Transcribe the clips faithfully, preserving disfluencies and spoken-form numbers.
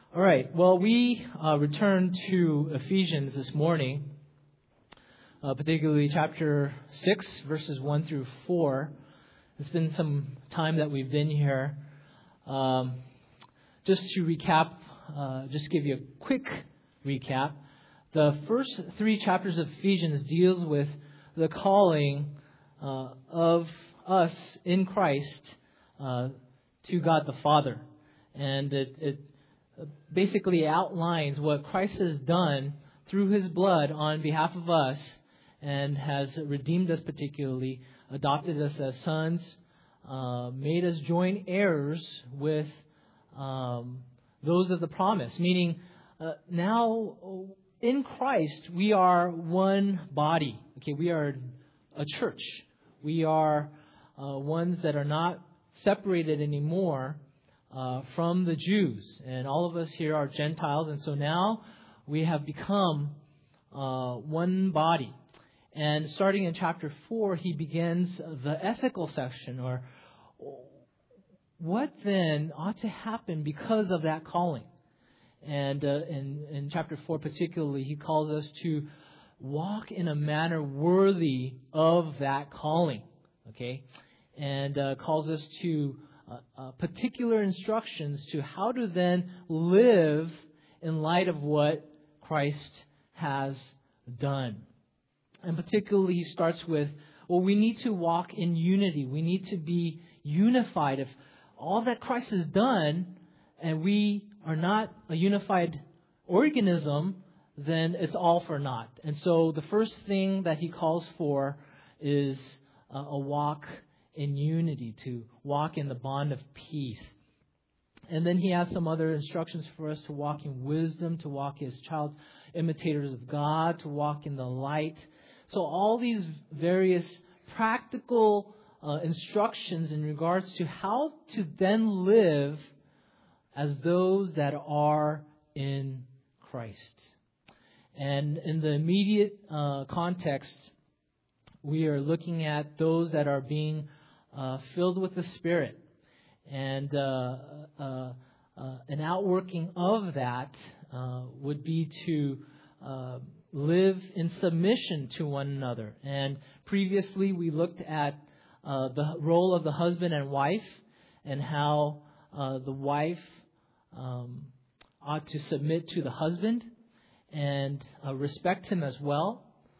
All right. Well, we uh, returned to Ephesians this morning, uh, particularly chapter six, verses one through four. It's been some time that we've been here. Um, just to recap, uh, just give you a quick recap. The first three chapters of Ephesians deals with the calling uh, of us in Christ uh, to God the Father. And it, it basically outlines what Christ has done through His blood on behalf of us and has redeemed us particularly, adopted us as sons, uh, made us joint heirs with um, those of the promise. Meaning uh, now in Christ we are one body. Okay, we are a church. We are uh, ones that are not separated anymore Uh, from the Jews, and all of us here are Gentiles, and so now we have become uh, one body. And starting in chapter four, he begins the ethical section, or what then ought to happen because of that calling. And uh, in, in chapter four particularly, he calls us to walk in a manner worthy of that calling, okay, and uh, calls us to Uh, uh, particular instructions to how to then live in light of what Christ has done. And particularly he starts with, well, we need to walk in unity. We need to be unified. If all that Christ has done and we are not a unified organism, then it's all for naught. And so the first thing that he calls for is uh, a walk in unity, to walk in the bond of peace. And then he has some other instructions for us to walk in wisdom, to walk as child imitators of God, to walk in the light. So all these various practical uh, instructions in regards to how to then live as those that are in Christ. And in the immediate uh, context, we are looking at those that are being Uh, filled with the Spirit. And uh, uh, uh, an outworking of that uh, would be to uh, live in submission to one another. And previously we looked at uh, the role of the husband and wife, and how uh, the wife um, ought to submit to the husband and uh, respect him as well.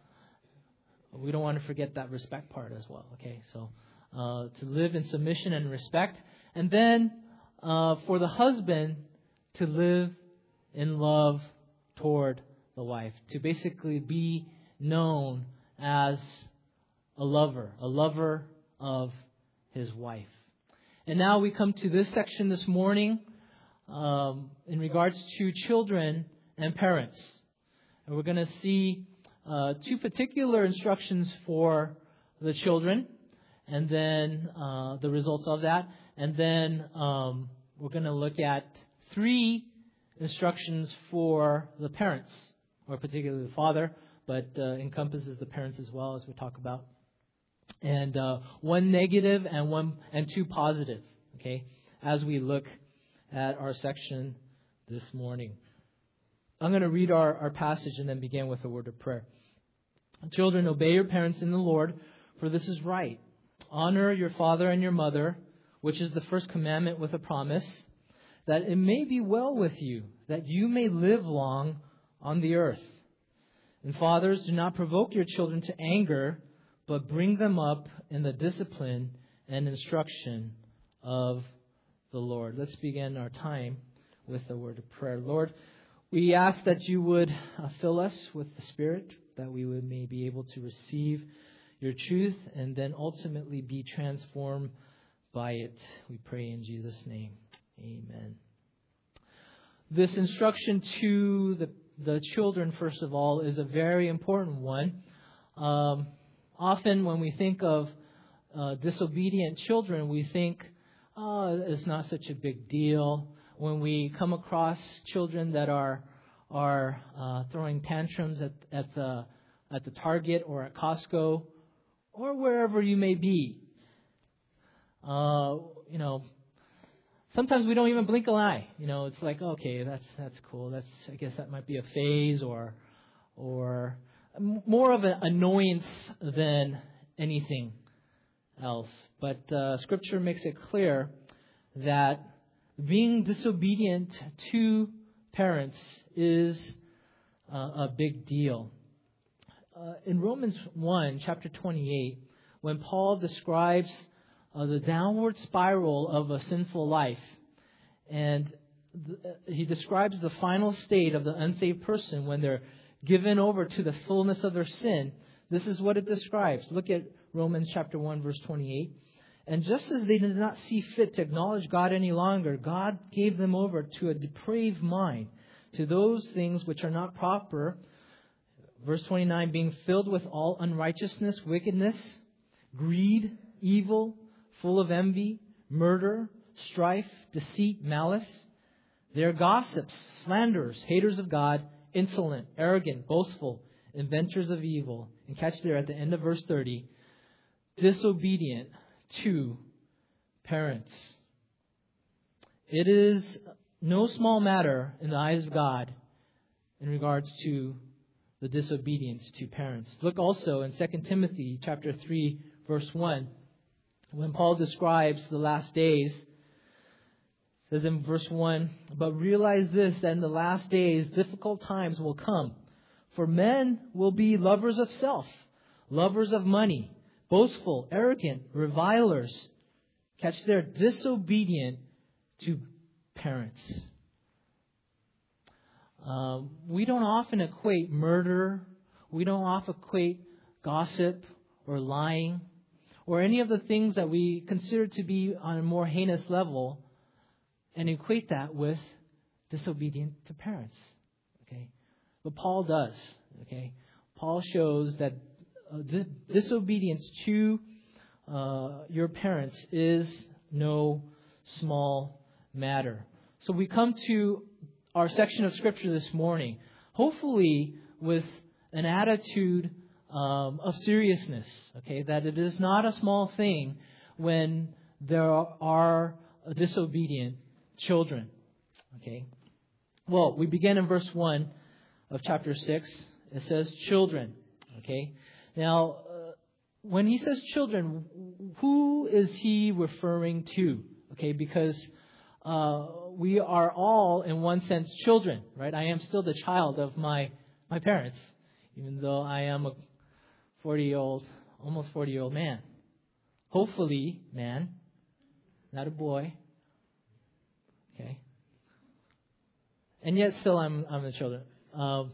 We don't want to forget that respect part as well. Okay, so Uh, to live in submission and respect. And then uh, for the husband to live in love toward the wife. To basically be known as a lover. A lover of his wife. And now we come to this section this morning um, in regards to children and parents. And we're going to see uh, two particular instructions for the children, and then uh, the results of that. And then um, we're going to look at three instructions for the parents, or particularly the father, but uh, encompasses the parents as well, as we talk about. And uh, one negative and one and two positive, okay, as we look at our section this morning. I'm going to read our, our passage and then begin with a word of prayer. Children, obey your parents in the Lord, for this is right. Honor your father and your mother, which is the first commandment with a promise, that it may be well with you, that you may live long on the earth. And fathers, do not provoke your children to anger, but bring them up in the discipline and instruction of the Lord. Let's begin our time with a word of prayer. Lord, we ask that you would uh, fill us with the Spirit, that we would may be able to receive your truth and then ultimately be transformed by it. We pray in Jesus' name. Amen. This instruction to the, the children, first of all, is a very important one. Um, often when we think of uh, disobedient children, we think, oh, it's not such a big deal. When we come across children that are are uh, throwing tantrums at, at the at the Target or at Costco, or wherever you may be. Uh, you know, sometimes we don't even blink an eye. You know, it's like, okay, that's that's cool. That's I guess that might be a phase or or more of an annoyance than anything else. But uh, Scripture makes it clear that being disobedient to parents is uh, a big deal. Uh, in Romans one, chapter twenty-eight, when Paul describes uh, the downward spiral of a sinful life, and th- he describes the final state of the unsaved person when they're given over to the fullness of their sin, this is what it describes. Look at Romans chapter one, verse twenty-eight. And just as they did not see fit to acknowledge God any longer, God gave them over to a depraved mind, to those things which are not proper. Verse twenty-nine, being filled with all unrighteousness, wickedness, greed, evil, full of envy, murder, strife, deceit, malice. They are gossips, slanderers, haters of God, insolent, arrogant, boastful, inventors of evil. And catch there at the end of verse thirty, disobedient to parents. It is no small matter in the eyes of God in regards to the disobedience to parents. Look also in Second Timothy chapter three, verse one, when Paul describes the last days. It says in verse one, but realize this, that in the last days difficult times will come. For men will be lovers of self, lovers of money, boastful, arrogant, revilers. Catch there, disobedient to parents. Um, we don't often equate murder. We don't often equate gossip or lying or any of the things that we consider to be on a more heinous level and equate that with disobedience to parents. Okay, but Paul does. Okay, Paul shows that uh, dis- disobedience to uh, your parents is no small matter. So we come to our section of Scripture this morning, hopefully with an attitude um, of seriousness. Okay, that it is not a small thing when there are disobedient children. Okay. Well, we begin in verse one of chapter six. It says children. Okay. Now, uh, when he says children, who is he referring to? Okay, because uh, we are all, in one sense, children, right? I am still the child of my my parents, even though I am a forty-year-old, almost forty-year-old man. Hopefully, man, not a boy. Okay. And yet still I'm I'm the children. Um,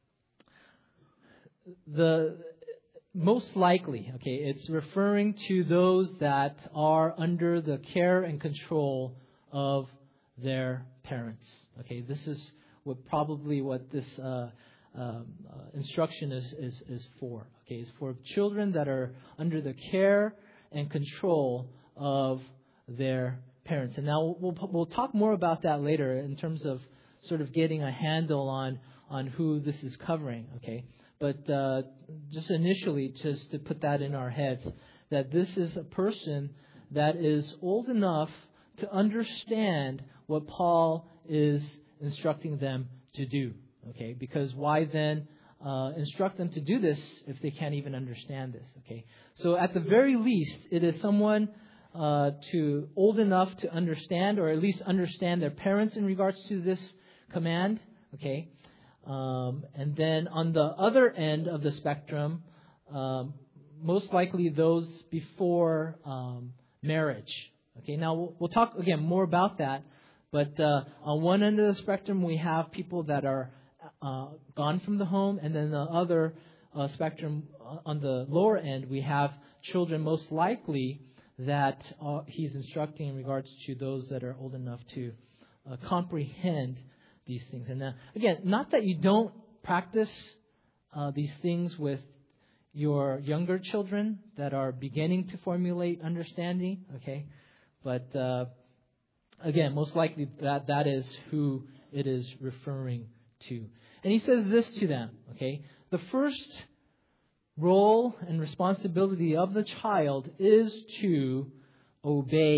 the most likely, okay, it's referring to those that are under the care and control of their parents. Okay, this is what probably what this uh, um, uh, instruction is, is is for. Okay, it's for children that are under the care and control of their parents. And now we'll we'll talk more about that later in terms of sort of getting a handle on on who this is covering. Okay, but uh, just initially, just to put that in our heads, that this is a person that is old enough to understand what Paul is instructing them to do. Okay, because why then uh, instruct them to do this if they can't even understand this? Okay, so at the very least, it is someone Uh, to old enough to understand, or at least understand their parents in regards to this command. Okay, um, and then on the other end of the spectrum, um, most likely those before um, marriage. Okay, now we'll, we'll talk again more about that. But uh, on one end of the spectrum, we have people that are uh, gone from the home, and then the other uh, spectrum on the lower end, we have children most likely that uh, he's instructing in regards to those that are old enough to uh, comprehend these things. And uh, again, not that you don't practice uh, these things with your younger children that are beginning to formulate understanding, okay? But uh, again, most likely that that is who it is referring to. And he says this to them, okay? The first role and responsibility of the child is to obey.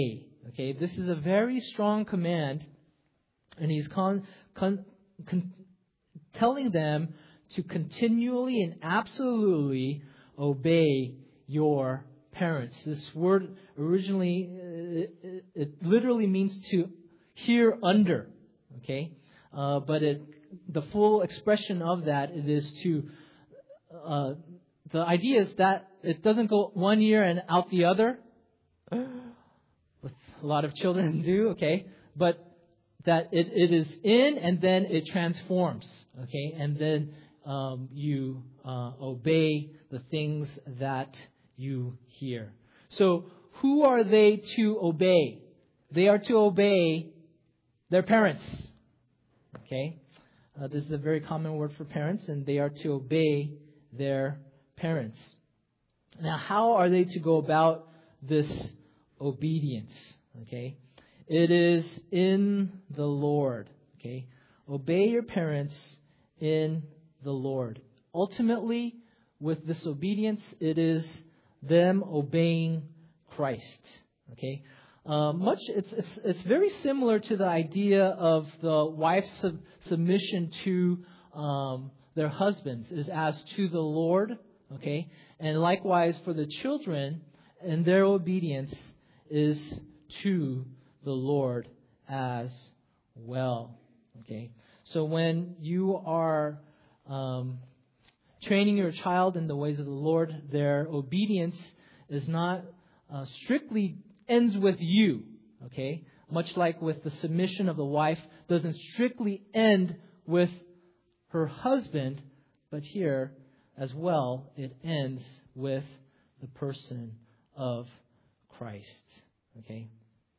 Okay, this is a very strong command, and he's con, con, con, telling them to continually and absolutely obey your parents. This word originally, it, it, it literally means to hear under. Okay, uh, but it, the full expression of that, it is to, uh, the idea is that it doesn't go one ear and out the other, what a lot of children do, okay, but that it, it is in and then it transforms, okay, and then um, you uh, obey the things that you hear. So who are they to obey? They are to obey their parents. Okay, uh, this is a very common word for parents, and they are to obey their parents. Now, how are they to go about this obedience? Okay, it is in the Lord. Okay, obey your parents in the Lord. Ultimately, with this obedience, it is them obeying Christ. Okay. Uh, much it's, it's it's very similar to the idea of the wife's sub- submission to um, their husbands is as to the Lord, okay, and likewise for the children, and their obedience is to the Lord as well, okay. So when you are um, training your child in the ways of the Lord, their obedience is not uh, strictly ends with you, okay? Much like with the submission of the wife, doesn't strictly end with her husband, but here as well, it ends with the person of Christ, okay?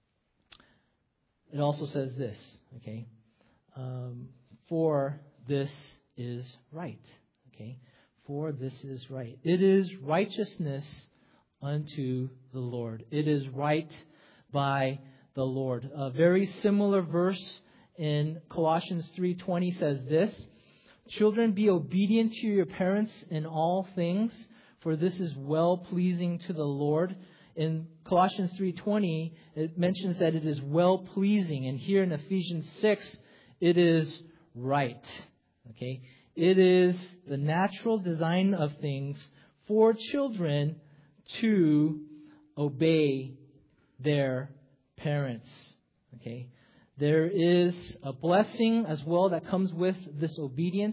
It also says this, okay? Um, for this is right, okay? For this is right. It is righteousness unto the Lord. It is right by the Lord. A very similar verse in Colossians three twenty says this: Children, be obedient to your parents in all things, for this is well pleasing to the Lord. In Colossians three twenty, it mentions that it is well pleasing, and here in Ephesians six, it is right. Okay, it is the natural design of things for children to obey their parents. Okay, there is a blessing as well that comes with this obedience,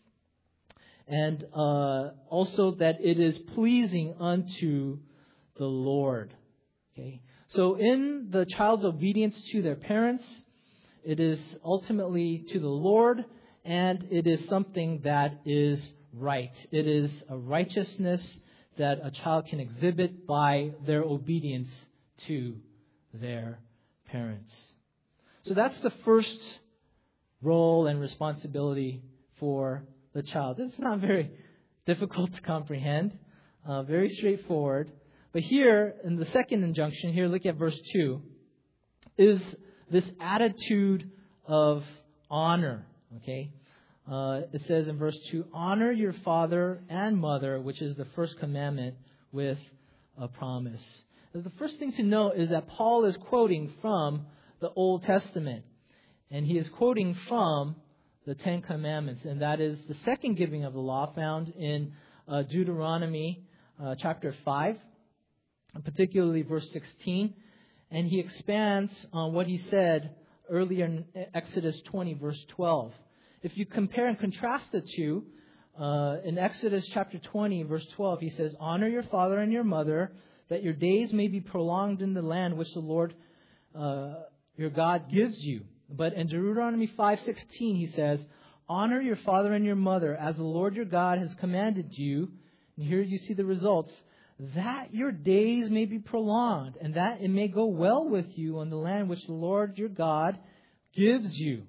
and uh, also that it is pleasing unto the Lord. Okay, so in the child's obedience to their parents, it is ultimately to the Lord, and it is something that is right. It is a righteousness that a child can exhibit by their obedience to their parents. So that's the first role and responsibility for the child. It's not very difficult to comprehend, uh, very straightforward. But here, in the second injunction, here, look at verse two, is this attitude of honor, okay? Uh, it says in verse two, honor your father and mother, which is the first commandment, with a promise. The first thing to note is that Paul is quoting from the Old Testament. And he is quoting from the Ten Commandments. And that is the second giving of the law found in uh, Deuteronomy uh, chapter five, particularly verse sixteen. And he expands on what he said earlier in Exodus twenty, verse twelve. If you compare and contrast the two, uh, in Exodus chapter twenty, verse twelve, he says, honor your father and your mother, that your days may be prolonged in the land which the Lord uh, your God gives you. But in Deuteronomy five sixteen, he says, honor your father and your mother as the Lord your God has commanded you. And here you see the results. That your days may be prolonged, and that it may go well with you on the land which the Lord your God gives you.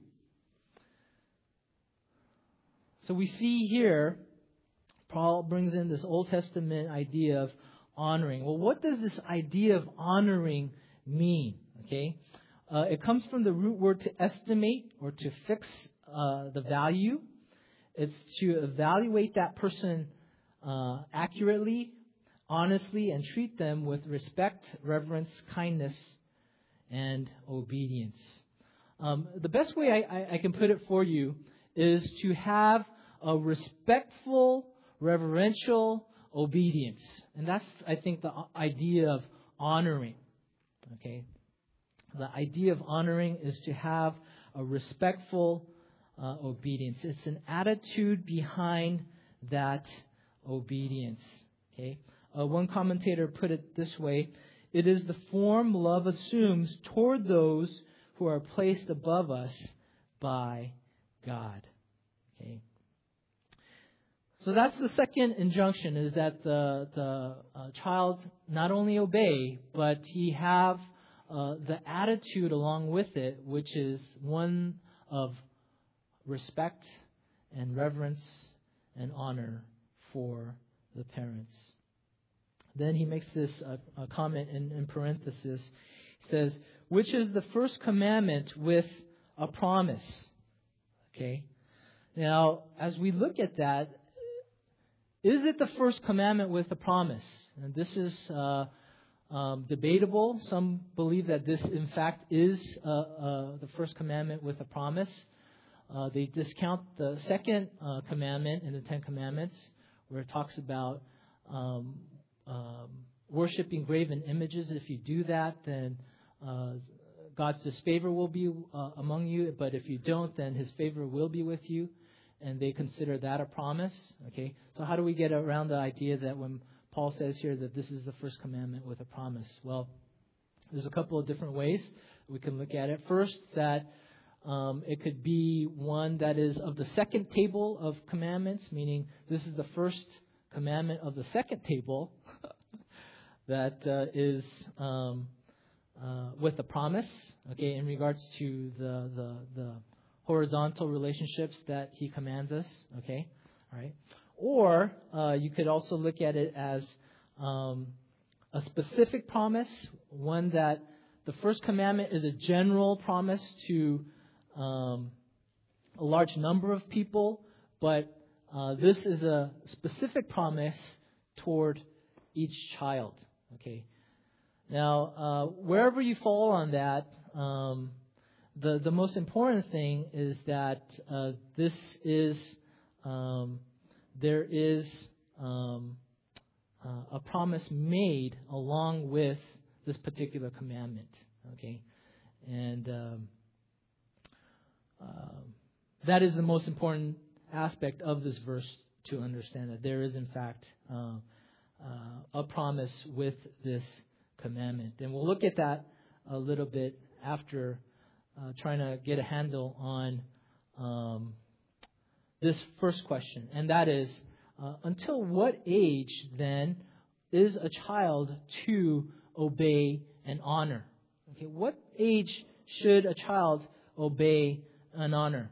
So we see here, Paul brings in this Old Testament idea of honoring. Well, what does this idea of honoring mean? Okay, uh, it comes from the root word to estimate or to fix uh, the value. It's to evaluate that person uh, accurately, honestly, and treat them with respect, reverence, kindness, and obedience. Um, the best way I, I, I can put it for you is to have a respectful, reverential obedience. And that's, I think, the idea of honoring. Okay? The idea of honoring is to have a respectful uh, obedience. It's an attitude behind that obedience. Okay? Uh, one commentator put it this way: it is the form love assumes toward those who are placed above us by God. Okay. So that's the second injunction: is that the the uh, child not only obey, but he have uh, the attitude along with it, which is one of respect and reverence and honor for the parents. Then he makes this uh, a comment in, in parenthesis. He says, which is the first commandment with a promise. Okay. Now, as we look at that, is it the first commandment with a promise? And this is uh, um, debatable. Some believe that this, in fact, is uh, uh, the first commandment with a promise. Uh, they discount the second uh, commandment in the Ten Commandments, where it talks about um, um, worshiping graven images. If you do that, then uh, God's disfavor will be uh, among you. But if you don't, then His favor will be with you. And they consider that a promise. Okay, so how do we get around the idea that when Paul says here that this is the first commandment with a promise? Well, there's a couple of different ways we can look at it. First, that um, it could be one that is of the second table of commandments, meaning this is the first commandment of the second table that uh, is um, uh, with a promise. Okay, in regards to the the the horizontal relationships that He commands us. Okay, all right. Or uh, you could also look at it as um, a specific promise, one that the first commandment is a general promise to um, a large number of people, but uh, this is a specific promise toward each child. Okay. Now, uh, wherever you fall on that, um, the the most important thing is that uh, this is um, there is um, uh, a promise made along with this particular commandment. Okay, and um, uh, that is the most important aspect of this verse, to understand that there is in fact uh, uh, a promise with this commandment. And we'll look at that a little bit after uh, trying to get a handle on um, this first question, and that is, uh, until what age then is a child to obey and honor? Okay, what age should a child obey and honor?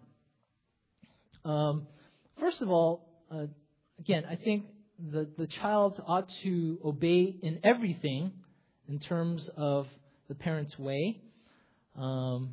Um, first of all, uh, again, I think the, the child ought to obey in everything in terms of the parent's way. Um,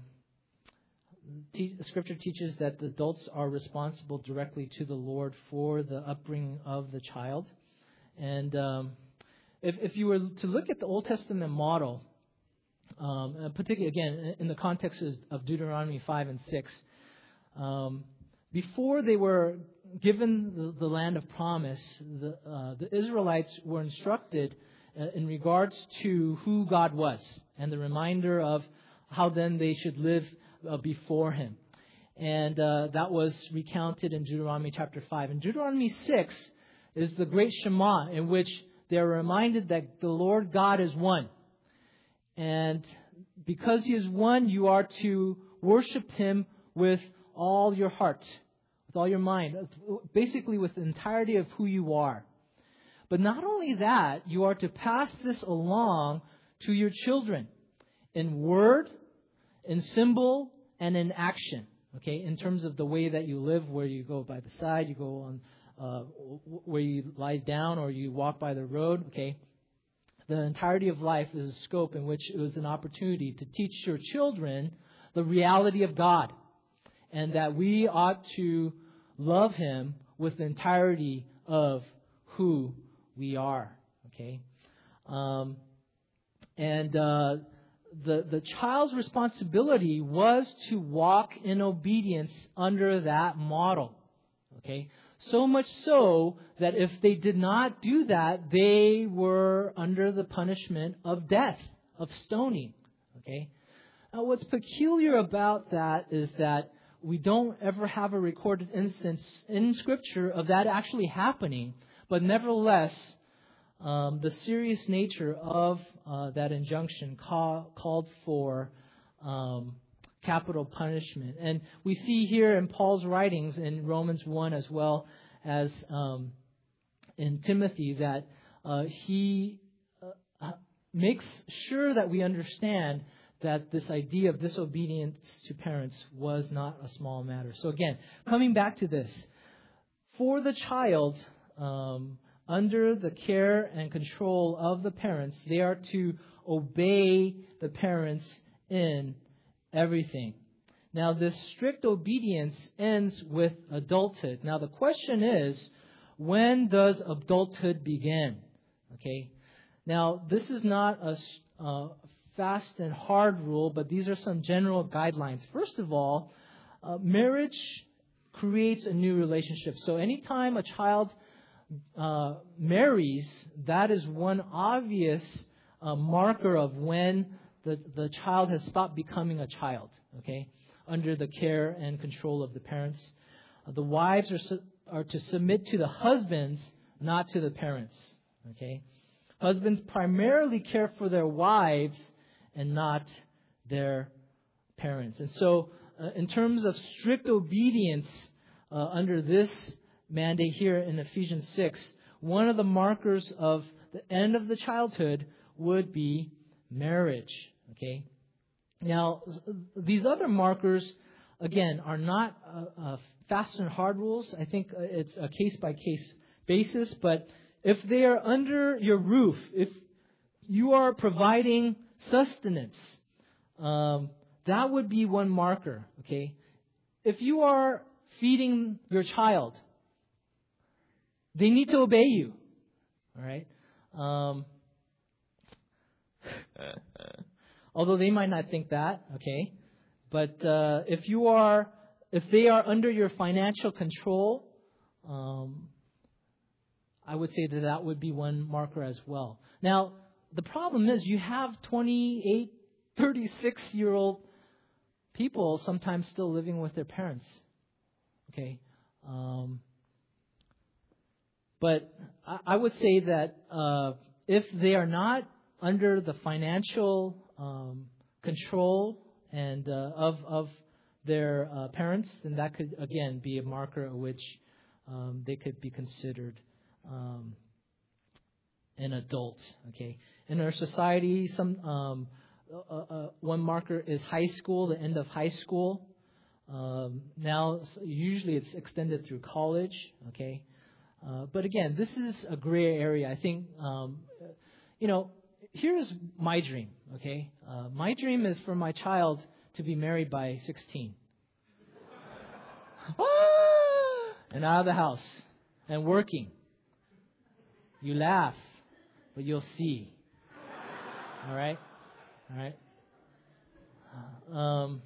te- Scripture teaches that the adults are responsible directly to the Lord for the upbringing of the child. And um, if, if you were to look at the Old Testament model, um, particularly, again, in the context of Deuteronomy five and six, um, before they were given the, the land of promise, the, uh, the Israelites were instructed uh, in regards to who God was and the reminder of how then they should live uh, before Him. And uh, that was recounted in Deuteronomy chapter five. And Deuteronomy six is the great Shema, in which they are reminded that the Lord God is one. And because He is one, you are to worship Him with all your heart, with all your mind, basically with the entirety of who you are. But not only that, you are to pass this along to your children in word, in symbol, and in action. Okay, in terms of the way that you live, where you go by the side, you go on, uh, where you lie down, or you walk by the road. Okay, the entirety of life is a scope in which it was an opportunity to teach your children the reality of God, and that we ought to love Him with the entirety of who we are. Okay, um, and uh, the, the child's responsibility was to walk in obedience under that model. Okay? So much so that if they did not do that, they were under the punishment of death, of stoning. Okay? Now, what's peculiar about that is that we don't ever have a recorded instance in Scripture of that actually happening, but nevertheless, um, the serious nature of uh, that injunction call, called for um, capital punishment. And we see here in Paul's writings in Romans one as well as um, in Timothy that uh, he uh, makes sure that we understand that this idea of disobedience to parents was not a small matter. So again, coming back to this, for the child, um, under the care and control of the parents, they are to obey the parents in everything. Now, this strict obedience ends with adulthood. Now, the question is, when does adulthood begin? Okay. Now, this is not a uh, fast and hard rule, but these are some general guidelines. First of all, uh, marriage creates a new relationship. So anytime a child uh, marries, that is one obvious uh, marker of when the, the child has stopped becoming a child, okay, under the care and control of the parents. Uh, the wives are, su- are to submit to the husbands, not to the parents, okay. Husbands primarily care for their wives and not their parents. And so, uh, in terms of strict obedience uh, under this mandate here in Ephesians six, one of the markers of the end of the childhood would be marriage. Okay. Now, these other markers, again, are not uh, uh, fast and hard rules. I think it's a case-by-case basis. But if they are under your roof, if you are providing sustenance, um, that would be one marker. Okay. If you are feeding your child, they need to obey you. All right. Um, although they might not think that, okay. But uh, if you are, if they are under your financial control, um, I would say that that would be one marker as well. Now, the problem is you have twenty-eight, thirty-six-year-old people sometimes still living with their parents. Okay. Um, but I, I would say that uh, if they are not under the financial um, control and uh, of of their uh, parents, then that could again be a marker at which um, they could be considered um, an adult. Okay, in our society, some um, uh, uh, one marker is high school, the end of high school. Um, now, usually it's extended through college. Okay, uh, but again, this is a gray area. I think um, you know. Here's my dream, okay? Uh, my dream is for my child to be married by sixteen. And out of the house. And working. You laugh, but you'll see. All right? All right? Um,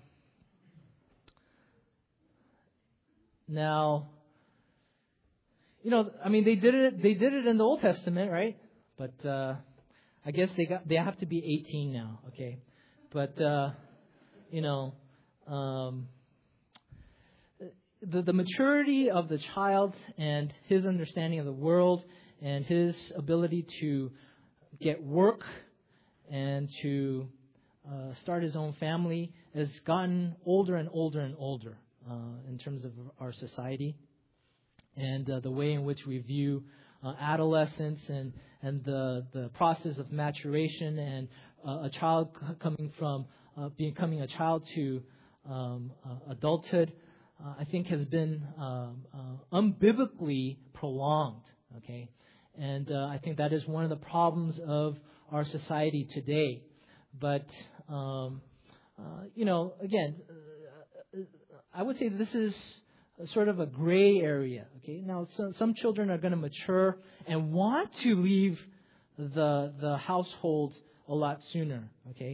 now, you know, I mean, they did it. They did it in the Old Testament, right? But uh, I guess they got they have to be eighteen now, okay? But uh, you know, um, the the maturity of the child and his understanding of the world and his ability to get work and to uh, start his own family has gotten older and older and older uh, in terms of our society and uh, the way in which we view uh, adolescence and and the, the process of maturation and uh, a child c- coming from uh, becoming a child to um, uh, adulthood, uh, I think has been um, uh, unbiblically prolonged. Okay, and uh, I think that is one of the problems of our society today. But um, uh, you know, again, uh, I would say this is sort of a gray area. Okay, now some, some children are going to mature and want to leave the the household a lot sooner. Okay,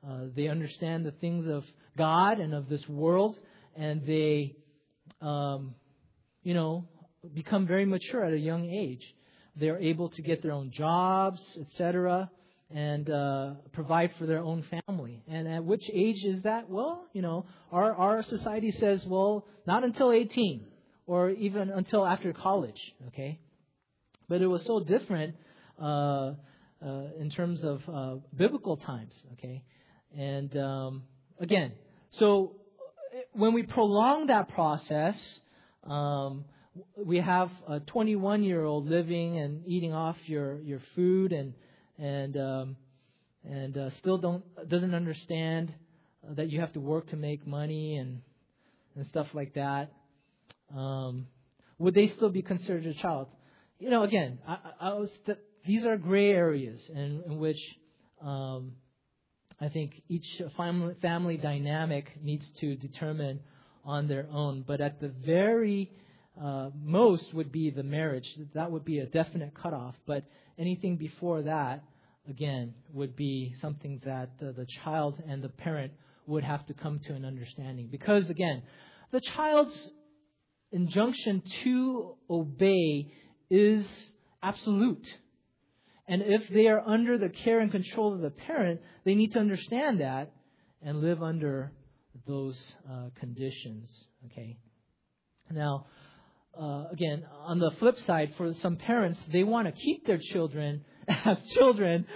uh, they understand the things of God and of this world, and they, um, you know, become very mature at a young age. They're able to get their own jobs, et cetera, and uh, provide for their own family. And at which age is that? Well, you know, our our society says, well, not until eighteen, or even until after college. Okay, but it was so different uh, uh, in terms of uh, biblical times. Okay, and um, again, so when we prolong that process, um, we have a twenty-one-year-old living and eating off your, your food and and um, and uh, still don't doesn't understand uh, that you have to work to make money and and stuff like that. Um, would they still be considered a child? You know, again, I, I was th- these are gray areas in, in which um, I think each family family dynamic needs to determine on their own. But at the very uh, most would be the marriage. That would be a definite cutoff. But anything before that, again, would be something that uh, the child and the parent would have to come to an understanding. Because, again, the child's injunction to obey is absolute. And if they are under the care and control of the parent, they need to understand that and live under those uh, conditions. Okay. Now, uh, again, on the flip side, for some parents, they want to keep their children as children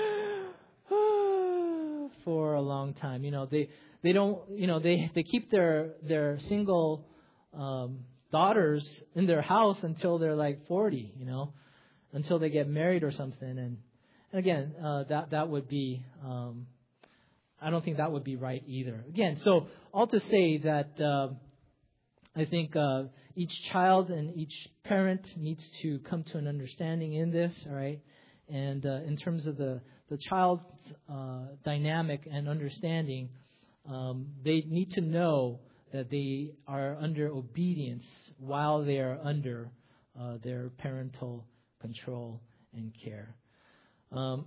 for a long time. You know, they they don't. You know, they they keep their their single um, daughters in their house until they're like forty. You know. Until they get married or something, and, and again, uh, that that would be, um, I don't think that would be right either. Again, so all to say that uh, I think uh, each child and each parent needs to come to an understanding in this, all right? And uh, in terms of the the child's uh, dynamic and understanding, um, they need to know that they are under obedience while they are under uh, their parental control and care. Um,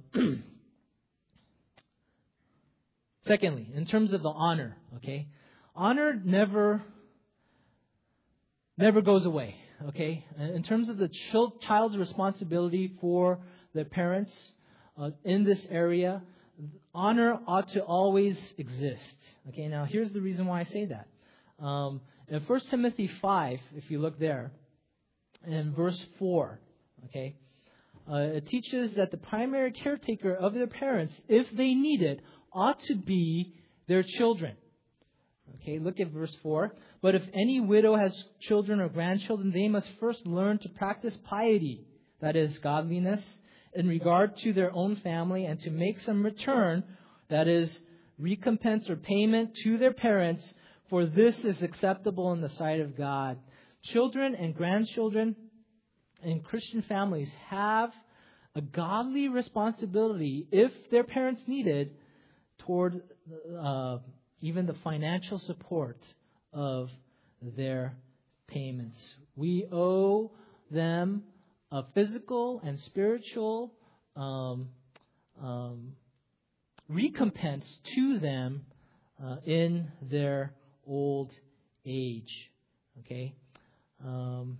secondly, in terms of the honor, okay, honor never never goes away. Okay, in terms of the ch- child's responsibility for their parents uh, in this area, honor ought to always exist. Okay, now here's the reason why I say that. Um, in First Timothy five, if you look there, in verse four. Okay, uh, it teaches that the primary caretaker of their parents, if they need it, ought to be their children. Okay, look at verse four. But if any widow has children or grandchildren, they must first learn to practice piety, that is, godliness, in regard to their own family, and to make some return, that is, recompense or payment to their parents, for this is acceptable in the sight of God. Children and grandchildren in Christian families have a godly responsibility, if their parents need it, toward uh, even the financial support of their payments. We owe them a physical and spiritual um, um, recompense to them uh, in their old age. Okay? Um,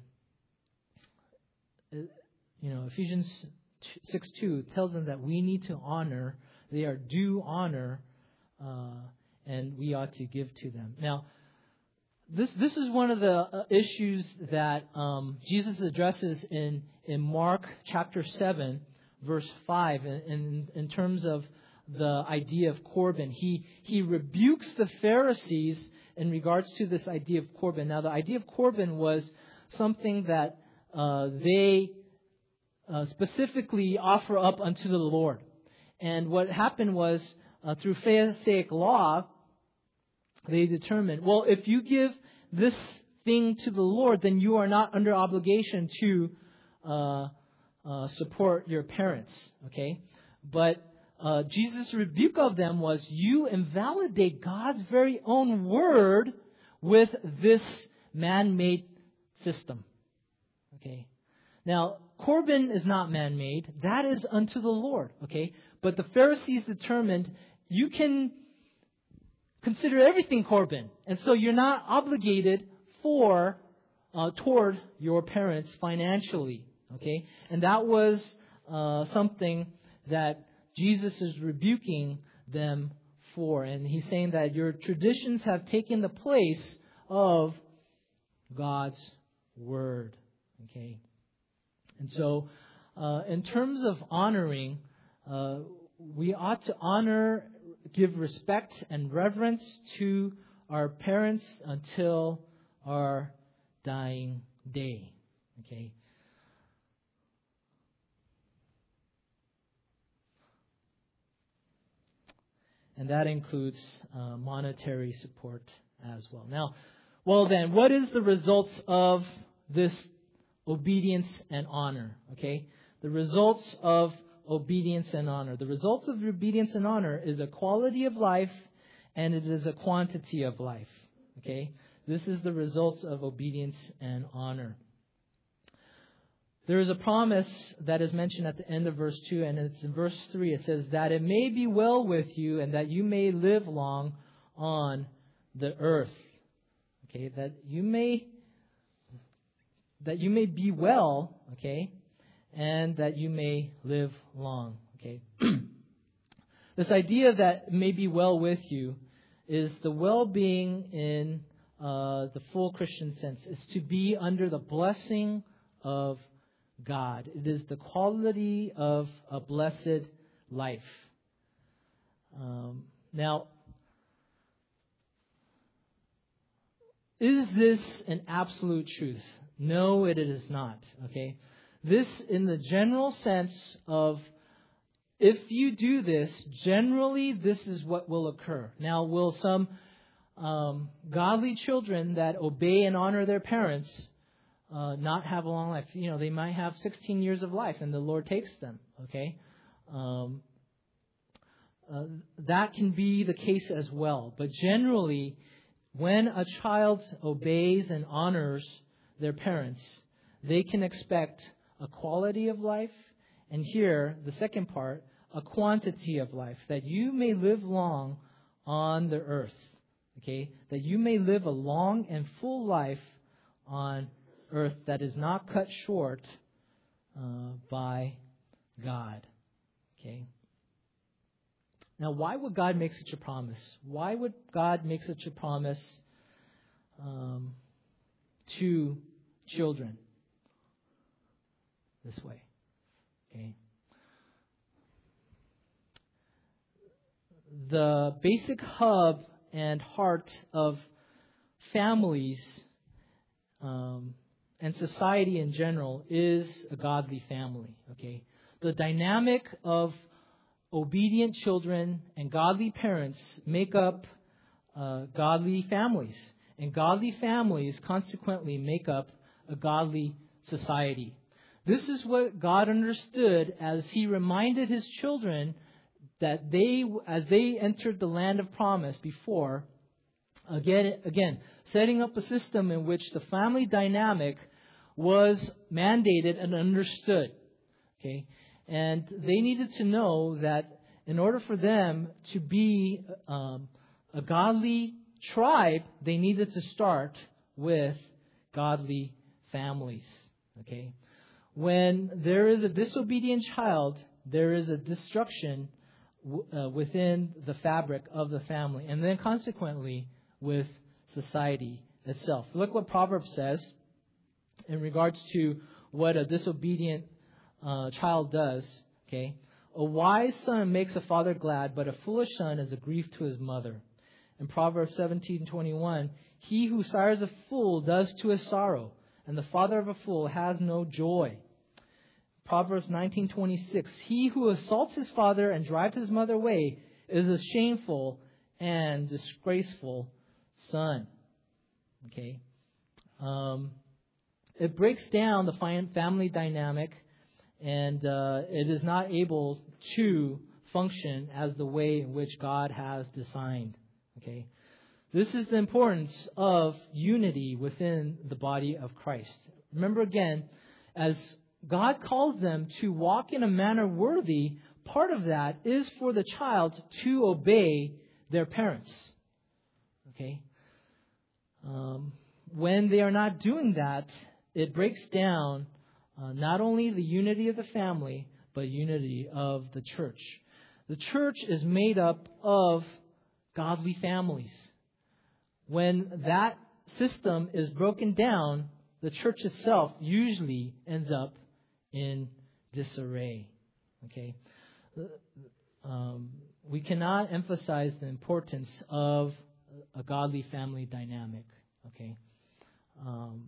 You know, Ephesians six two tells them that we need to honor. They are due honor, uh, and we ought to give to them. Now, this this is one of the uh, issues that um, Jesus addresses in in Mark chapter seven, verse five, in, in in terms of the idea of Corban. He he rebukes the Pharisees in regards to this idea of Corban. Now, the idea of Corban was something that uh, they Uh, specifically offer up unto the Lord. And what happened was, uh, through Pharisaic law, they determined, well, if you give this thing to the Lord, then you are not under obligation to uh, uh, support your parents. Okay? But uh, Jesus' rebuke of them was, you invalidate God's very own word with this man-made system. Okay? Now, Corban is not man-made. That is unto the Lord. Okay? But the Pharisees determined you can consider everything korban. And so you're not obligated for, uh, toward your parents financially. Okay? And that was uh, something that Jesus is rebuking them for. And he's saying that your traditions have taken the place of God's Word. Okay? And so, uh, in terms of honoring, uh, we ought to honor, give respect and reverence to our parents until our dying day. Okay? And that includes uh, monetary support as well. Now, well then, what is the results of this obedience and honor? Okay? The results of obedience and honor. The results of obedience and honor is a quality of life and it is a quantity of life. Okay? This is the results of obedience and honor. There is a promise that is mentioned at the end of verse two, and it's in verse three. It says, that it may be well with you and that you may live long on the earth. Okay, that you may that you may be well, okay, and that you may live long. Okay. This idea that may be well with you is the well-being in uh, the full Christian sense. It's to be under the blessing of God. It is the quality of a blessed life. Um, now, is this an absolute truth? No, it is not. Okay, this in the general sense of if you do this, generally this is what will occur. Now, will some um, godly children that obey and honor their parents Uh, not have a long life? You know, they might have sixteen years of life and the Lord takes them, okay? Um, uh, that can be the case as well. But generally, when a child obeys and honors their parents, they can expect a quality of life, and here, the second part, a quantity of life, that you may live long on the earth, okay? That you may live a long and full life on earth that is not cut short uh, by God. Okay. Now, why would God make such a promise? Why would God make such a promise um, to children this way? Okay. The basic hub and heart of families um, and society in general is a godly family. Okay, the dynamic of obedient children and godly parents make up uh, godly families, and godly families consequently make up a godly society. This is what God understood as He reminded His children that they, as they entered the land of promise before, again, again, setting up a system in which the family dynamic was mandated and understood. Okay, and they needed to know that in order for them to be um, a godly tribe, they needed to start with godly families. Okay, when there is a disobedient child, there is a destruction w- uh, within the fabric of the family, and then consequently with society itself. Look what Proverbs says in regards to what a disobedient uh, child does. Okay, a wise son makes a father glad, but a foolish son is a grief to his mother. In Proverbs seventeen twenty-one, he who sires a fool does to his sorrow, and the father of a fool has no joy. Proverbs nineteen twenty-six, he who assaults his father and drives his mother away is a shameful and disgraceful son. Okay. Um, it breaks down the family dynamic, and uh, it is not able to function as the way in which God has designed. Okay. This is the importance of unity within the body of Christ. Remember again, as God calls them to walk in a manner worthy, part of that is for the child to obey their parents. Okay? Um, when they are not doing that, it breaks down uh, not only the unity of the family, but unity of the church. The church is made up of godly families. When that system is broken down, the church itself usually ends up in disarray. Okay? Um, we cannot emphasize the importance of a godly family dynamic. Okay? Um,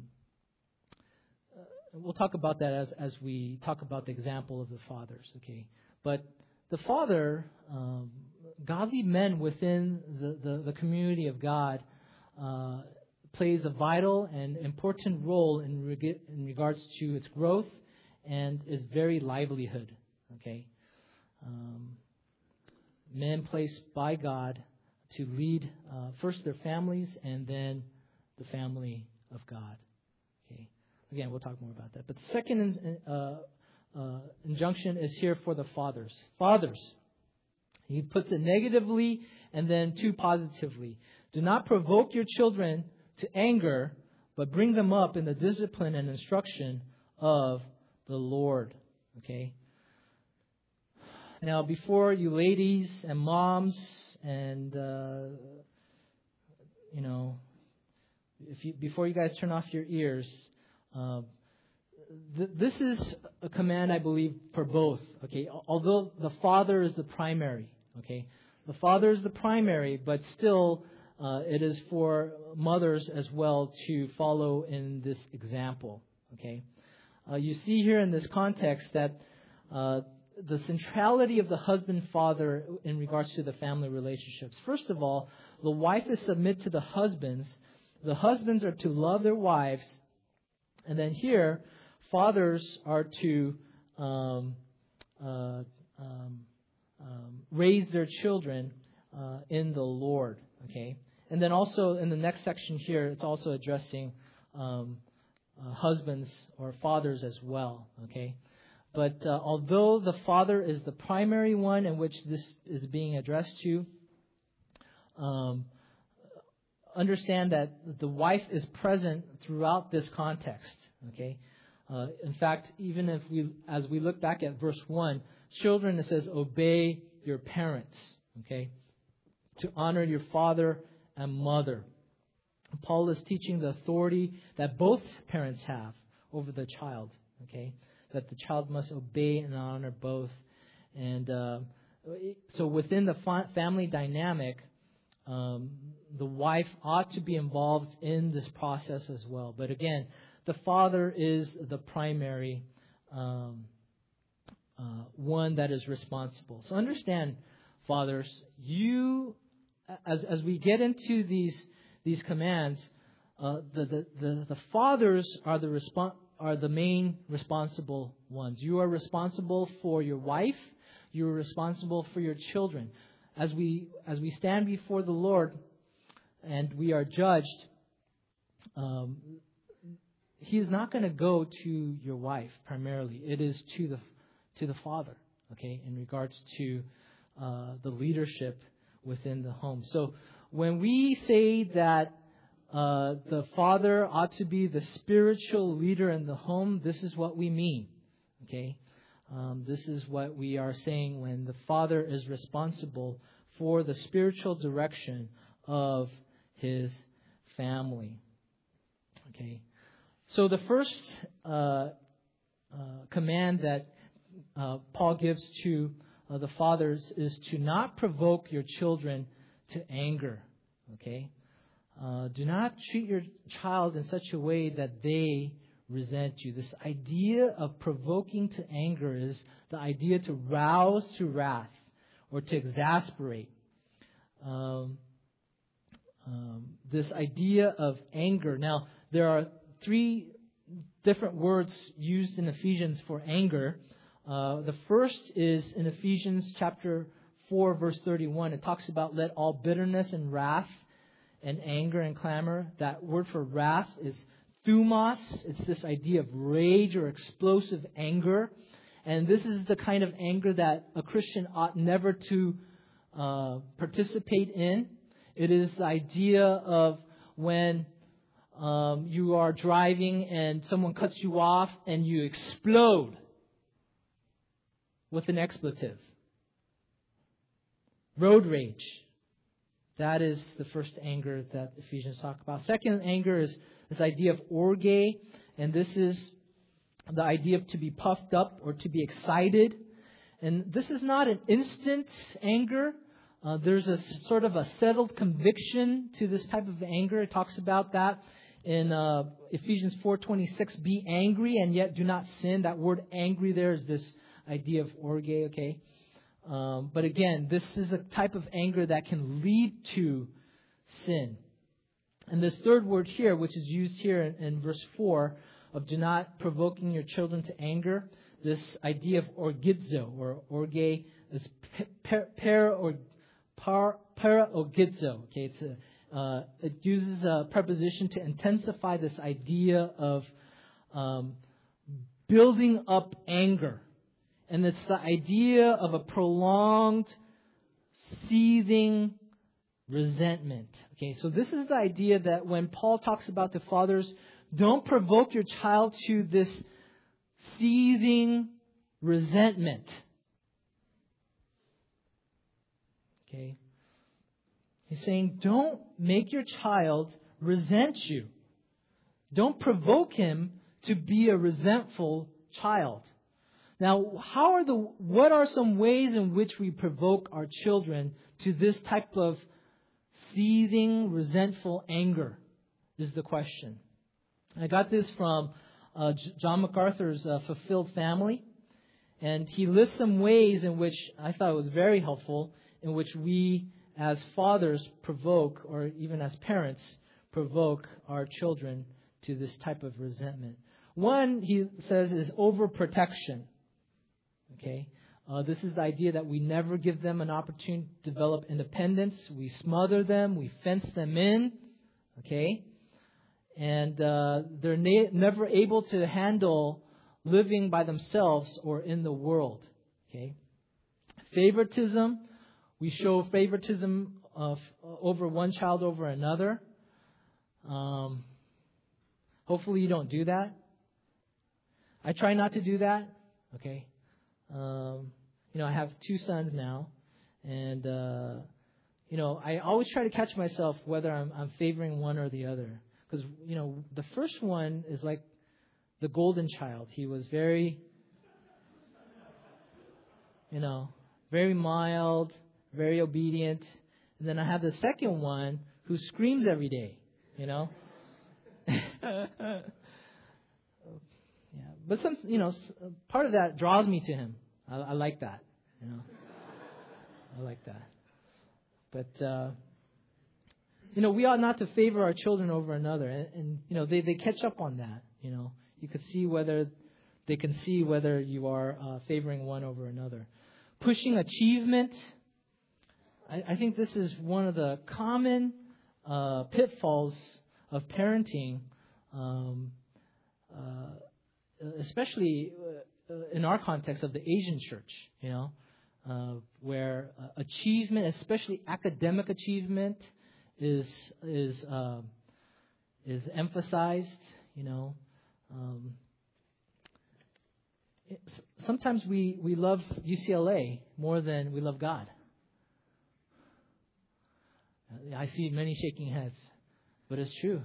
we'll talk about that as, as we talk about the example of the fathers. Okay? But the father, um, godly men within the, the, the community of God, uh, plays a vital and important role in, reg- in regards to its growth and its very livelihood. Okay, um, men placed by God to lead uh, first their families and then the family of God. Okay, again, we'll talk more about that. But the second uh, uh, injunction is here for the fathers. Fathers, he puts it negatively and then two positively. Do not provoke your children to anger, but bring them up in the discipline and instruction of the Lord. Okay. Now, before you ladies and moms and uh, you know, if you before you guys turn off your ears, uh, th- this is a command I believe for both. Okay, although the father is the primary. Okay, the father is the primary, but still. Uh, it is for mothers as well to follow in this example. Okay, uh, you see here in this context that uh, the centrality of the husband-father in regards to the family relationships. First of all, the wife is to submit to the husbands. The husbands are to love their wives, and then here, fathers are to um, uh, um, um, raise their children uh, in the Lord. Okay. And then also in the next section here, it's also addressing um, uh, husbands or fathers as well. Okay, but uh, although the father is the primary one in which this is being addressed to, um, understand that the wife is present throughout this context. Okay, uh, in fact, even if we, as we look back at verse one, children, it says, obey your parents. Okay, to honor your father and mother. Paul is teaching the authority that both parents have over the child. Okay, that the child must obey and honor both. And uh, so within the fa- family dynamic, um, the wife ought to be involved in this process as well. But again, the father is the primary um, uh, one that is responsible. So understand, fathers, you As as we get into these these commands, uh, the, the, the the fathers are the respon- are the main responsible ones. You are responsible for your wife. You are responsible for your children. As we as we stand before the Lord, and we are judged, um, He is not going to go to your wife primarily. It is to the to the father. Okay, in regards to uh, the leadership within the home. So when we say that uh, the father ought to be the spiritual leader in the home, this is what we mean. Okay, um, this is what we are saying when the father is responsible for the spiritual direction of his family. Okay, so the first uh, uh, command that uh, Paul gives to Uh, the fathers is to not provoke your children to anger. Okay? Uh, do not treat your child in such a way that they resent you. This idea of provoking to anger is the idea to rouse to wrath or to exasperate. Um, um, this idea of anger. Now, there are three different words used in Ephesians for anger. Uh, the first is in Ephesians chapter four, verse thirty-one. It talks about let all bitterness and wrath and anger and clamor. That word for wrath is thumos. It's this idea of rage or explosive anger. And this is the kind of anger that a Christian ought never to uh, participate in. It is the idea of when um, you are driving and someone cuts you off and you explode with an expletive. Road rage. That is the first anger that Ephesians talk about. Second anger is this idea of orge, and this is the idea of to be puffed up or to be excited. And this is not an instant anger. Uh, there's a sort of a settled conviction to this type of anger. It talks about that in uh, Ephesians four twenty-six. Be angry and yet do not sin. That word angry there is this idea of orge, okay? Um, but again, this is a type of anger that can lead to sin. And this third word here, which is used here in, in verse four, of do not provoking your children to anger, this idea of orgizo or orge is per, per or par, para orgizo. Okay, it's a, uh, it uses a preposition to intensify this idea of um, building up anger. And it's the idea of a prolonged, seething resentment. Okay, so this is the idea that when Paul talks about the fathers, don't provoke your child to this seething resentment. Okay. He's saying, don't make your child resent you. Don't provoke him to be a resentful child. Now, how are the what are some ways in which we provoke our children to this type of seething, resentful anger? Is the question. I got this from uh, John MacArthur's uh, Fulfilled Family, and he lists some ways in which I thought it was very helpful, in which we as fathers provoke, or even as parents, provoke our children to this type of resentment. One, he says, is overprotection. Okay, uh, this is the idea that we never give them an opportunity to develop independence. We smother them, we fence them in. Okay, and uh, they're na- never able to handle living by themselves or in the world. Okay, favoritism. We show favoritism of over one child over another. Um, hopefully, you don't do that. I try not to do that. Okay. Um, you know, I have two sons now, and uh, you know, I always try to catch myself whether I'm, I'm favoring one or the other. Because you know, the first one is like the golden child. He was very, you know, very mild, very obedient. And then I have the second one who screams every day. You know. Yeah, but some, you know, part of that draws me to him. I, I like that, you know. I like that. But uh, you know, we ought not to favor our children over another, and, and you know, they, they catch up on that. You know, you could see whether they can see whether you are uh, favoring one over another. Pushing achievement. I, I think this is one of the common uh, pitfalls of parenting. Um, uh, especially uh, in our context of the Asian church, you know, uh, where uh, achievement, especially academic achievement, is is uh, is emphasized. You know, um, sometimes we, we love U C L A more than we love God. I see many shaking heads, but it's true.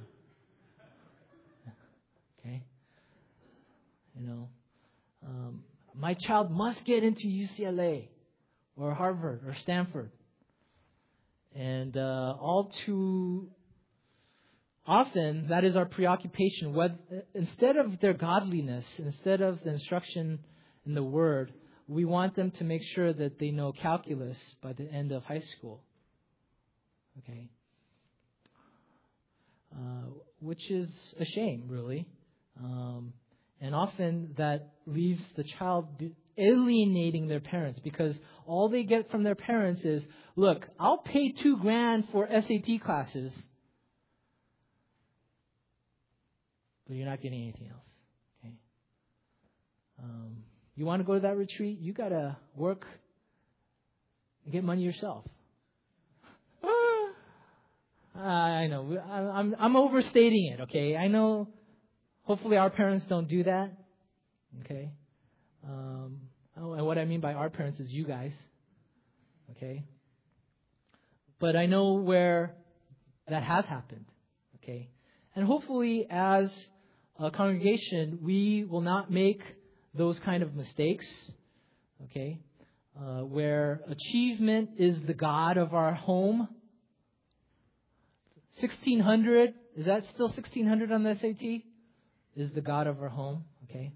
Okay. You know, um, my child must get into U C L A or Harvard or Stanford. And uh, all too often, that is our preoccupation. Whether, instead of their godliness, instead of the instruction in the Word, we want them to make sure that they know calculus by the end of high school. Okay, uh, which is a shame, really. Um, And often that leaves the child alienating their parents, because all they get from their parents is, look, I'll pay two grand for S A T classes, but you're not getting anything else. Okay. Um, you want to go to that retreat? You got to work and get money yourself. I know. I'm, I'm overstating it, okay? I know hopefully our parents don't do that, okay? Um, and what I mean by our parents is you guys, okay? But I know where that has happened, okay? And hopefully as a congregation, we will not make those kind of mistakes, okay? Uh, where achievement is the God of our home. sixteen hundred, is that still sixteen hundred on the S A T? Is the God of our home, okay?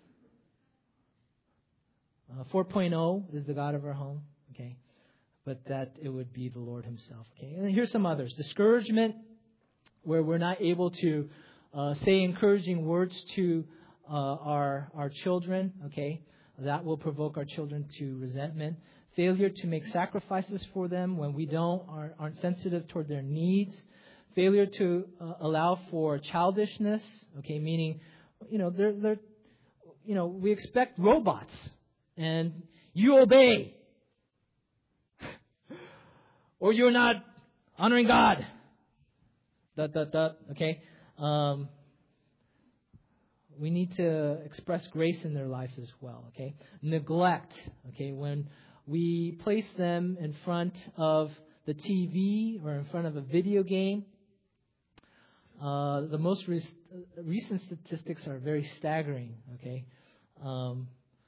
Uh, four point oh is the God of our home, okay? But that it would be the Lord Himself, okay? And here's some others. Discouragement, where we're not able to uh, say encouraging words to uh, our our children, okay? That will provoke our children to resentment. Failure to make sacrifices for them when we don't aren't, aren't sensitive toward their needs. Failure to uh, allow for childishness, okay, meaning, you know, they're they're, you know, we expect robots, and you obey, or you're not honoring God. Dot dot dot. Okay. Um, We need to express grace in their lives as well, okay? Neglect, okay? When we place them in front of the T V or in front of a video game, uh, the most re- recent statistics are very staggering, okay? Um,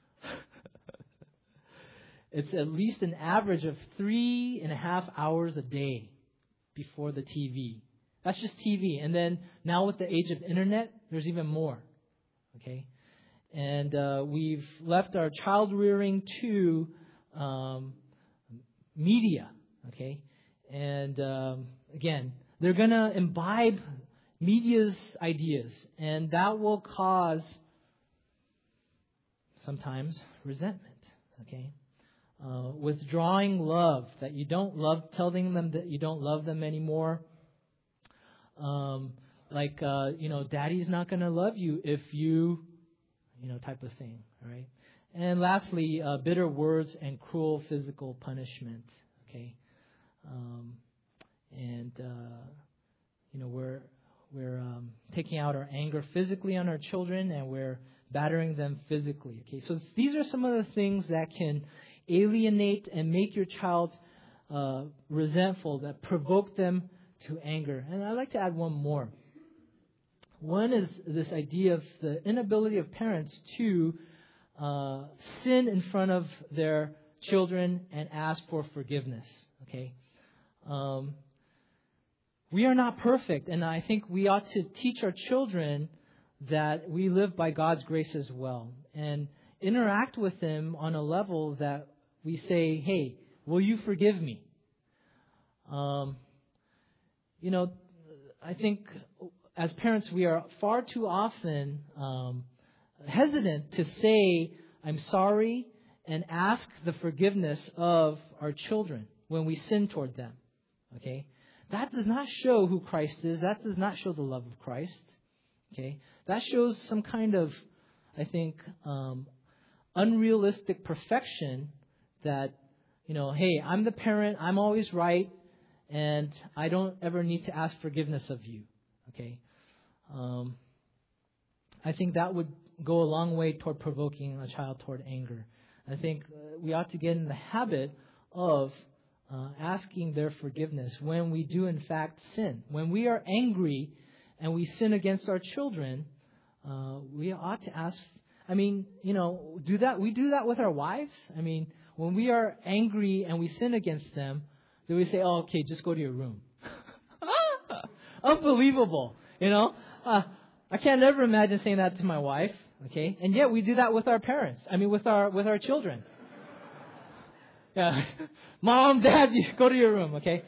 it's at least an average of three and a half hours a day before the T V. That's just T V. And then now with the age of internet, there's even more. Okay, and uh, we've left our child rearing to um, media. Okay, and um, again, they're going to imbibe media's ideas, and that will cause sometimes resentment. Okay, uh, withdrawing love, that you don't love, telling them that you don't love them anymore. Um, Like, uh, you know, daddy's not going to love you if you, you know, type of thing, right? And lastly, uh, bitter words and cruel physical punishment, okay? Um, and, uh, you know, we're, we're um, taking out our anger physically on our children, and we're battering them physically, okay? So these are some of the things that can alienate and make your child uh, resentful, that provoke them to anger. And I'd like to add one more. One is this idea of the inability of parents to uh, sin in front of their children and ask for forgiveness. Okay, um, we are not perfect, and I think we ought to teach our children that we live by God's grace as well, and interact with them on a level that we say, "Hey, will you forgive me?" Um, you know, I think as parents, we are far too often um, hesitant to say, I'm sorry, and ask the forgiveness of our children when we sin toward them. Okay? That does not show who Christ is. That does not show the love of Christ. Okay? That shows some kind of, I think, um, unrealistic perfection that, you know, hey, I'm the parent, I'm always right, and I don't ever need to ask forgiveness of you. Okay? Um, I think that would go a long way toward provoking a child toward anger. I think uh, we ought to get in the habit of uh, asking their forgiveness when we do in fact sin. When we are angry and we sin against our children, uh, we ought to ask. I mean, you know, do that. We do that with our wives. I mean, when we are angry and we sin against them, do we say, "Oh, okay, just go to your room"? Unbelievable, you know. Uh, I can't ever imagine saying that to my wife, okay? And yet we do that with our parents. I mean, with our with our children. Yeah, Mom, Dad, you go to your room, okay?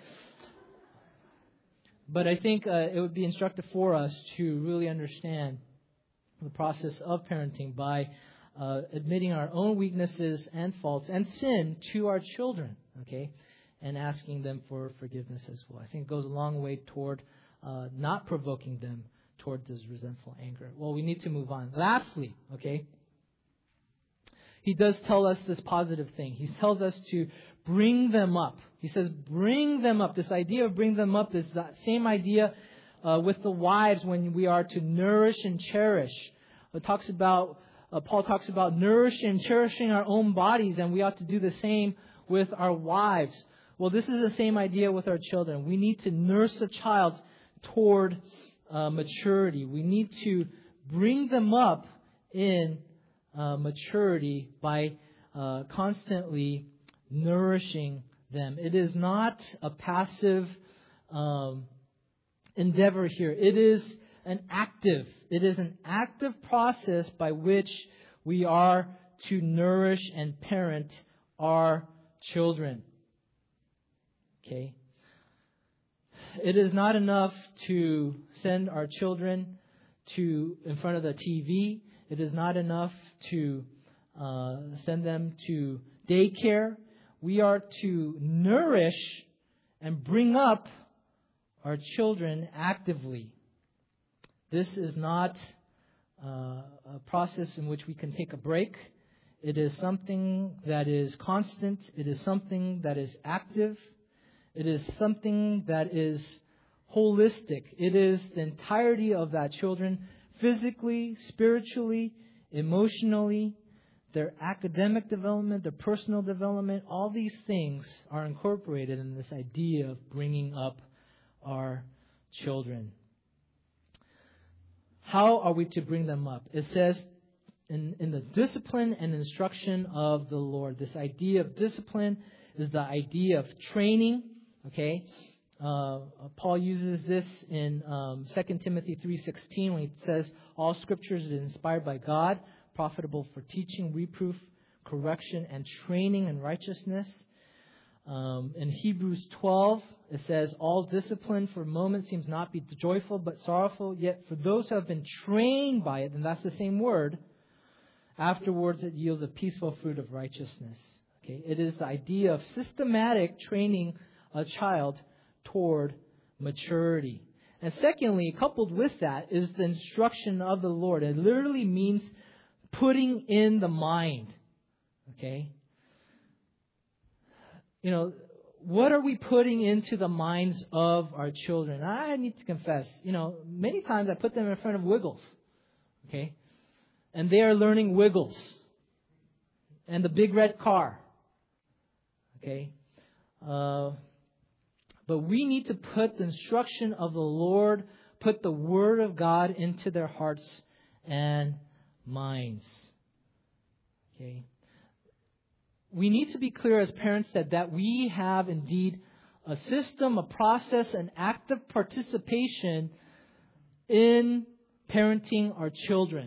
But I think uh, it would be instructive for us to really understand the process of parenting by uh, admitting our own weaknesses and faults and sin to our children, okay? And asking them for forgiveness as well. I think it goes a long way toward uh, not provoking them toward this resentful anger. Well, we need to move on. Lastly, okay, he does tell us this positive thing. He tells us to bring them up. He says, bring them up. This idea of bring them up is that same idea uh, with the wives when we are to nourish and cherish. It talks about, uh, Paul talks about nourishing and cherishing our own bodies, and we ought to do the same with our wives. Well, this is the same idea with our children. We need to nurse a child toward uh, maturity. We need to bring them up in uh, maturity by uh, constantly nourishing them. It is not a passive um, endeavor here. It is an active. It is an active process by which we are to nourish and parent our children. Okay. It is not enough to send our children to in front of the T V. It is not enough to uh, send them to daycare. We are to nourish and bring up our children actively. This is not uh, a process in which we can take a break. It is something that is constant. It is something that is active. It is something that is holistic. It is the entirety of that children, physically, spiritually, emotionally, their academic development, their personal development. All these things are incorporated in this idea of bringing up our children. How are we to bring them up? It says in, in the discipline and instruction of the Lord. This idea of discipline is the idea of training. Okay, uh, Paul uses this in um, Second Timothy three sixteen when he says, all scriptures is inspired by God, profitable for teaching, reproof, correction, and training in righteousness. Um, in Hebrews twelve, it says, all discipline for a moment seems not be joyful but sorrowful, yet for those who have been trained by it, and that's the same word, afterwards it yields a peaceful fruit of righteousness. Okay, it is the idea of systematic training a child toward maturity. And secondly, coupled with that is the instruction of the Lord. It literally means putting in the mind. Okay? You know, what are we putting into the minds of our children? I need to confess, you know, many times I put them in front of Wiggles. Okay? And they are learning Wiggles. And the big red car. Okay? Uh... But we need to put the instruction of the Lord, put the Word of God into their hearts and minds. Okay. We need to be clear as parents that, that we have indeed a system, a process, an active participation in parenting our children.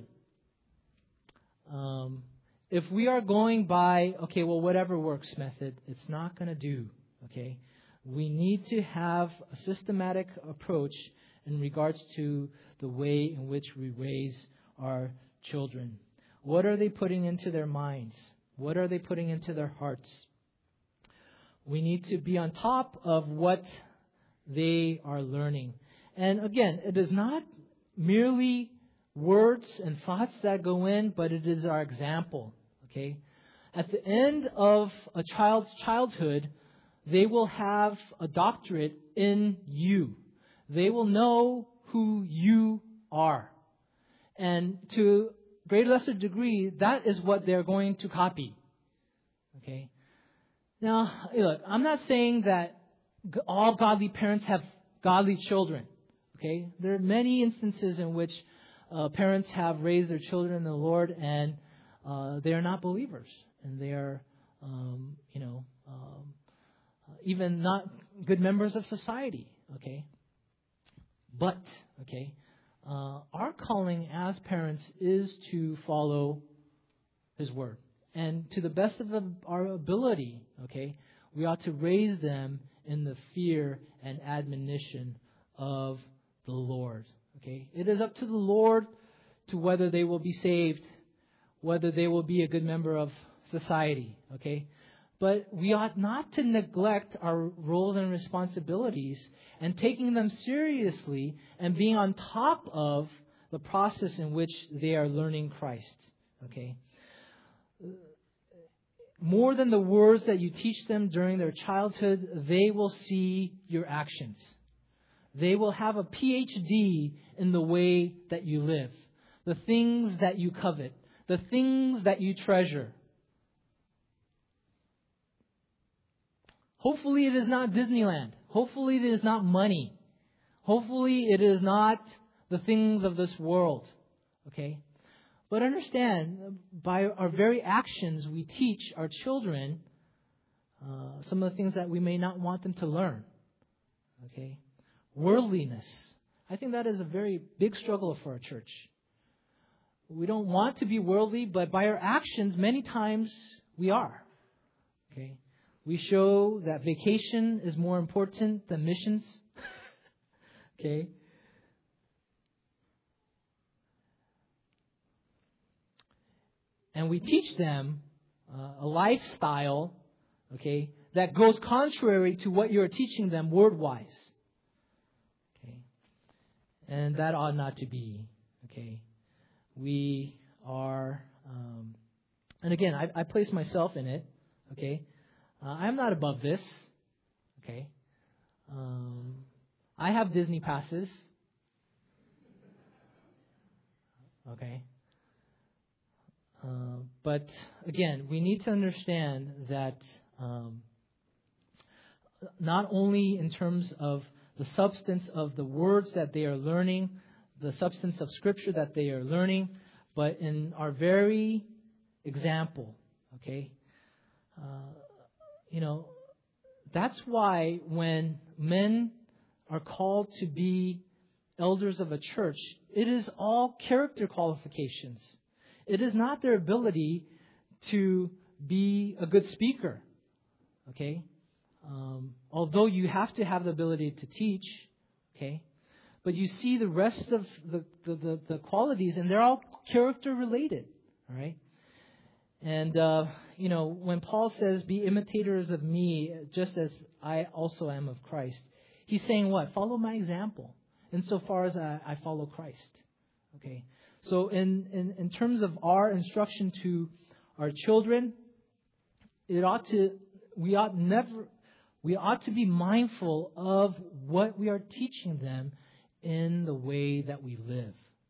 Um, if we are going by, okay, well, whatever works method, it's not going to do. Okay. We need to have a systematic approach in regards to the way in which we raise our children. What are they putting into their minds? What are they putting into their hearts? We need to be on top of what they are learning. And again, it is not merely words and thoughts that go in, but it is our example. Okay? At the end of a child's childhood, they will have a doctorate in you. They will know who you are. And to a greater lesser degree, that is what they're going to copy. Okay? Now, look, I'm not saying that all godly parents have godly children. Okay? There are many instances in which uh, parents have raised their children in the Lord and uh, they are not believers. And they are, um, you know, um, even not good members of society, okay? But, okay, uh, our calling as parents is to follow His Word. And to the best of our ability, okay, we ought to raise them in the fear and admonition of the Lord, okay? It is up to the Lord to whether they will be saved, whether they will be a good member of society, okay? But we ought not to neglect our roles and responsibilities and taking them seriously and being on top of the process in which they are learning Christ. Okay? more than the words that you teach them during their childhood, they will see your actions. They will have a P H D in the way that you live, the things that you covet, the things that you treasure. Hopefully it is not Disneyland. Hopefully it is not money. Hopefully it is not the things of this world. Okay? But understand, by our very actions, we teach our children uh, some of the things that we may not want them to learn. Okay? Worldliness. I think that is a very big struggle for our church. We don't want to be worldly, but by our actions, many times we are. Okay? We show that vacation is more important than missions. Okay? And we teach them uh, a lifestyle, okay, that goes contrary to what you're teaching them word-wise. Okay? And that ought not to be. Okay? We are, um, and again, I, I place myself in it. Okay? Uh, I'm not above this. Okay? Um, I have Disney passes. Okay? Uh, but again, we need to understand that um, not only in terms of the substance of the words that they are learning, the substance of Scripture that they are learning, but in our very example, okay? Uh, you know, that's why when men are called to be elders of a church, it is all character qualifications. It is not their ability to be a good speaker, okay? Um, although you have to have the ability to teach, okay? But you see the rest of the, the, the, the qualities, and they're all character related, all right? And, uh, you know, when Paul says, be imitators of me, just as I also am of Christ, he's saying what? Follow my example, insofar as I, I follow Christ, okay? So in, in, in terms of our instruction to our children, it ought to we ought never we ought to be mindful of what we are teaching them in the way that we live.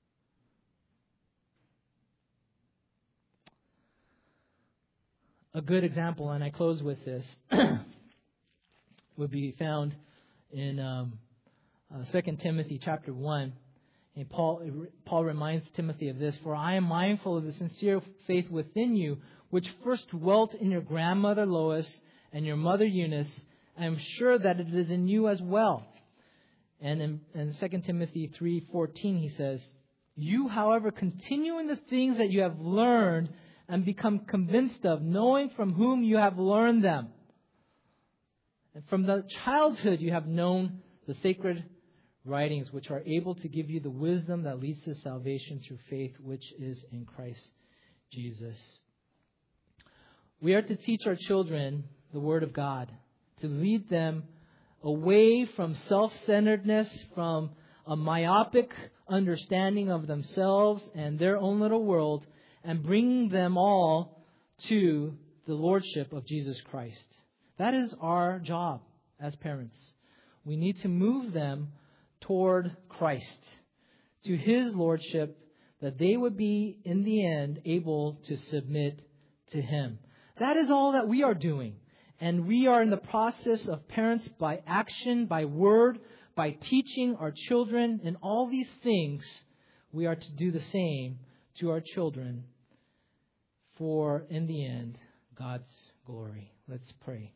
A good example, and I close with this, would be found in um, uh, Second Timothy chapter one. And Paul, Paul reminds Timothy of this, for I am mindful of the sincere faith within you, which first dwelt in your grandmother Lois and your mother Eunice. I am sure that it is in you as well. And in, in Second Timothy three fourteen, he says, you, however, continue in the things that you have learned and become convinced of, knowing from whom you have learned them. And from the childhood you have known the sacred writings, which are able to give you the wisdom that leads to salvation through faith, which is in Christ Jesus. We are to teach our children the Word of God, to lead them away from self-centeredness, from a myopic understanding of themselves and their own little world, and bring them all to the Lordship of Jesus Christ. That is our job as parents. We need to move them toward Christ, to His Lordship, that they would be, in the end, able to submit to Him. That is all that we are doing. And we are in the process of parents by action, by word, by teaching our children, and all these things, we are to do the same to our children for, in the end, God's glory. Let's pray.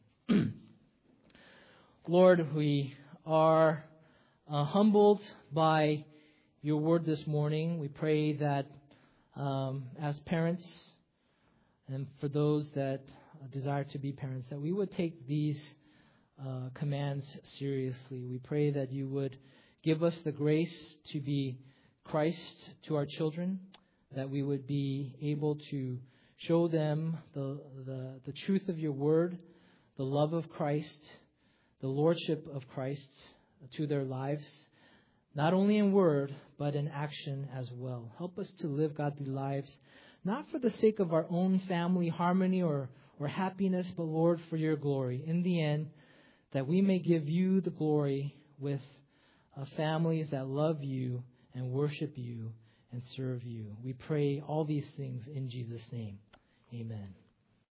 Lord, we are Uh, humbled by your word this morning. We pray that um, as parents, and for those that desire to be parents, that we would take these uh, commands seriously. We pray that you would give us the grace to be Christ to our children, that we would be able to show them the, the, the truth of your word, the love of Christ, the lordship of Christ to their lives, not only in word, but in action as well. Help us to live godly lives, not for the sake of our own family harmony or, or happiness, but Lord, for your glory. In the end, that we may give you the glory with uh, families that love you and worship you and serve you. We pray all these things in Jesus' name. Amen.